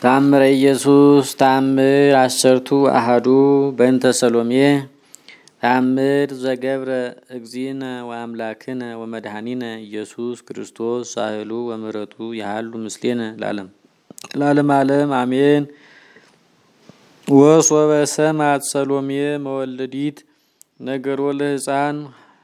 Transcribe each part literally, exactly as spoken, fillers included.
ታምረ ኢየሱስ ታምር አሰርቱ አሐዱ በእንተ ሰሎሜ ታምር ዘገብረ እግዚእነ ወአምላክነ ወመድኃኒነ ኢየሱስ ክርስቶስ ሳህሉ ወምሕረቱ ያሃሉ ምስሌነ ለዓለም ለዓለም ዓለም አሜን። ወሶበ ሰማዕት ሰሎሜ መወለዲት ነገሮ ለሕፃን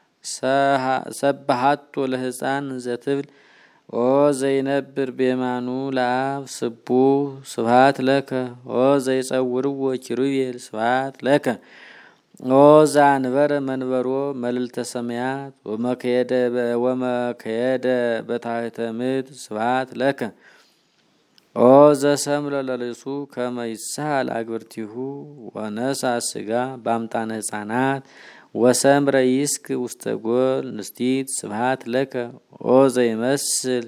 ሰብሐቶ ለሕፃን ዘትብል ኦ ዘይነብር ቤማኑ ለአብ ስቡ ስብሐት ለከ ኦ ዘይጸውርዎ ኪሩቤል ስብሐት ለከ ኦ ዛንበረ መንበሮ መልዕልተ ሰማያት ወመከየደ ወመከየደ በታሕተ ምድር ስብሐት ለከ ኦ ዘሰምረ ለልሱ ከመ ይስሐል አግብርቲሁ ወነሳ ሥጋ በአምጣነ ሕፃናት ወሰምረ ይስክ ውስተ ጎል ንስቲት ስብሐት ለከ ኦ ዘይመስል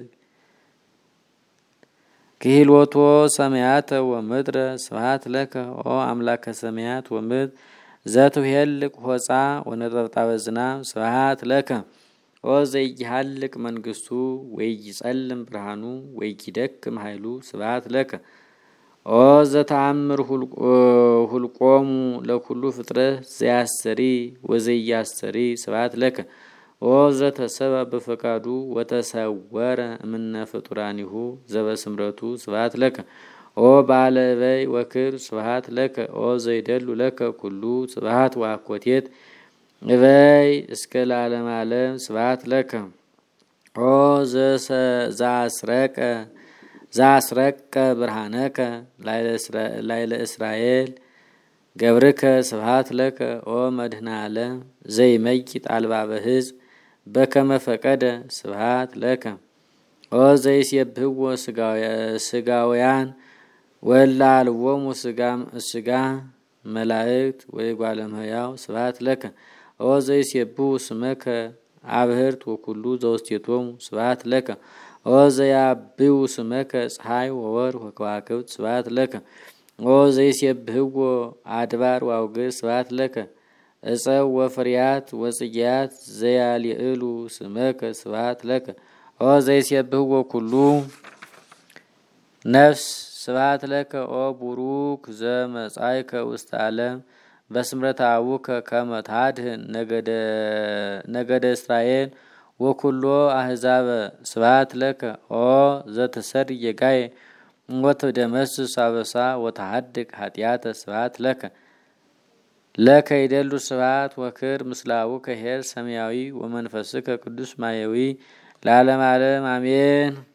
ክሂሎቶ ሰማያተ ወምድረ ስብሐት ለከ ኦ አምላከ ሰማያት ወምድር ዘትሄልቅ ሆፃ ወነጠብጣበ ዝናብ ስብሐት ለከ ኦ ዘይሃልቅ መንግስቱ ወይጸልም ብርሃኑ ወይደክም ኃይሉ ስብሐት ለከ ኦ ዘተአምር ሁልቆሙ ለኩሉ ፍጥረት ዘያስተሪ ወዘያስተሪ ስብሐት ለከ ኦ ዘተሰበ በፈቃዱ ወተሰወረ እምነ ፍጡራኒሁ ዘበስምረቱ ስብሐት ለከ ኦ ባለበይ ወክር ስብሐት ለከ ኦ ዘይደሉ ለከ ኩሉ ስብሐት ወአኮቴት እበይ እስከ ለዓለም ዓለም ስብሐት ለከ ኦ ዘአስረቀ ዘአስረቀ ብርሃነከ ላዕለ እስራኤል ገብርከ ስብሐት ለከ ኦ መድኃኔ ዓለም ዘይመይጥ አልባበ ሕዝብ በከመ ፈቀደ ስብሐት ለከ ኦ ዘይሴብሕዎ ሥጋውያን ወላልዎሙ ሥጋ መላእክት ወእጓለ እመሕያው ስብሐት ለከ ኦ ዘይሴብሑ ስመከ አብህርት ወኩሉ ዘውስቴቶሙ ስብሐት ለከ ኦ ዘያብዩ ስመከ ፀሐይ ወወር ወከዋክብት ስብሐት ለከ ኦ ዘይሴብሕዎ አድባር ወአውግር ስብሐት ለከ ዕፀው ወፍሬያት ወጽጌያት ዘያልዕሉ ስመከ ስብሐት ለከ ኦ ዘይሴብሕዎ ኩሉ ነፍስ ስብሐት ለከ ኦ ቡሩክ ዘመጻእከ ውስተ ዓለም በስምረተ አቡከ ከመ ታድኅን ነገደ እስራኤል ወኩሎ አሕዛበ ስብሐት ለከ ኦ ዘትሰድይ ጌጋዬ ወትደመስስ አበሳ ወተሐድግ ኃጢአተ ስብሐት ለከ ለከ ይደሉ ስብሐት ወክር ምስለ አቡከ ኄር ሰማያዊ ወመንፈስከ ቅዱስ ማያዊ ለዓለም ዓለም አሜን።